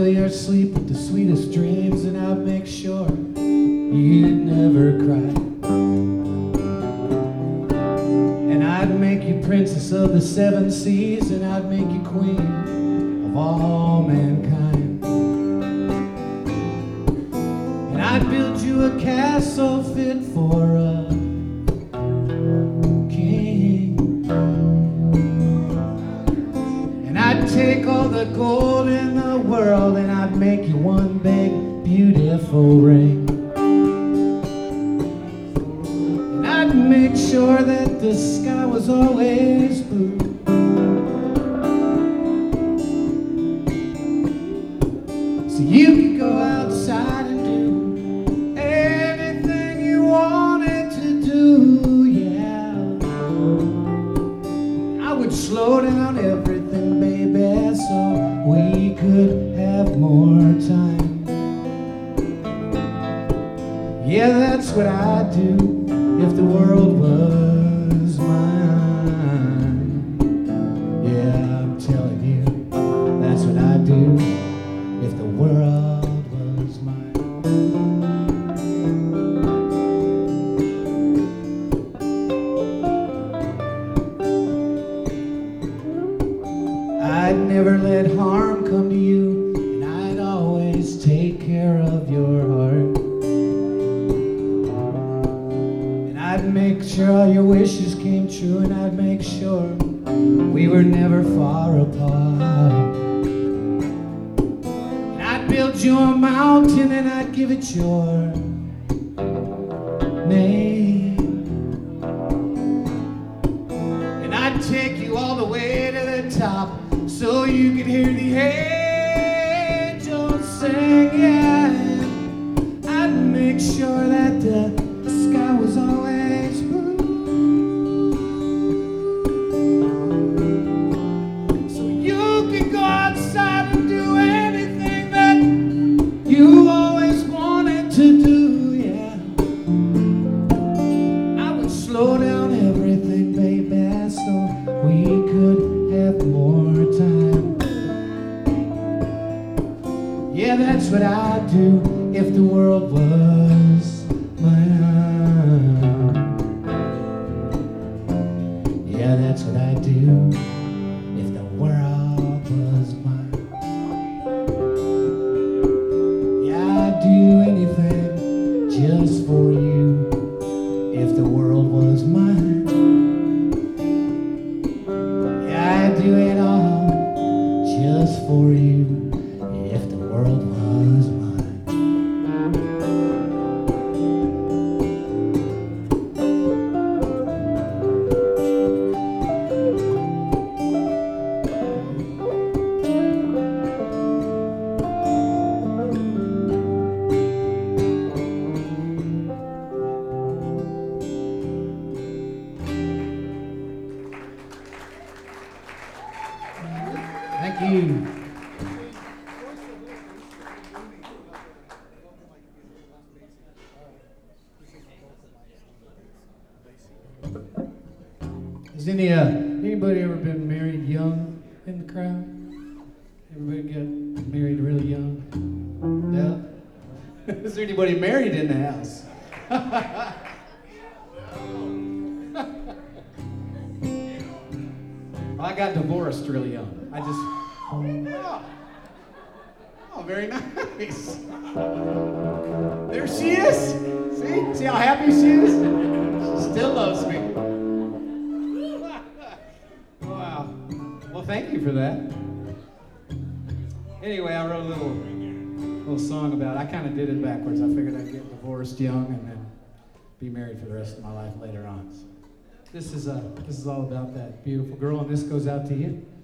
your sleep with the sweetest dreams, and I'd make sure you'd never cry. And I'd make you princess of the seven seas, and I'd make you queen of all mankind. And I'd build you a castle fit for a king. And I'd take all the gold in the world, and I'd make you one big, beautiful ring. And I'd make sure that the sky was always blue. So you could go outside and do anything you wanted to do, yeah. I would slow down everything, baby, so we could have more time. Yeah, that's what I'd do if the world was mine. Yeah, I'm telling you, that's what I'd do if the world was mine. I'd never let harm come to you, and I'd always take care of your heart. And I'd make sure all your wishes came true, and I'd make sure we were never far apart. And I'd build you a mountain, and I'd give it your name. And I'd take you all the way to the top, so you could hear the angels sing, yeah. I'd make sure that the sky was always blue, so you could go outside and do anything that you always wanted to do, yeah. I would slow down everything, baby, so we could have more time. Yeah, that's what I'd do if the world was mine. Yeah, that's what I'd do if the world was mine. Yeah, I'd do anything just for you if the world was mine. I'd do it all just for you if the world was mine. Thank you. Has anybody ever been married young in the crowd? Everybody get married really young? No? Is there anybody married in the house? I got divorced really young. Oh, very nice. There she is. See how happy she is? She still loves me. Wow. Well, thank you for that. Anyway, I wrote a little song about it. I kind of did it backwards. I figured I'd get divorced young and then be married for the rest of my life later on. So this is all about that beautiful girl, and this goes out to you.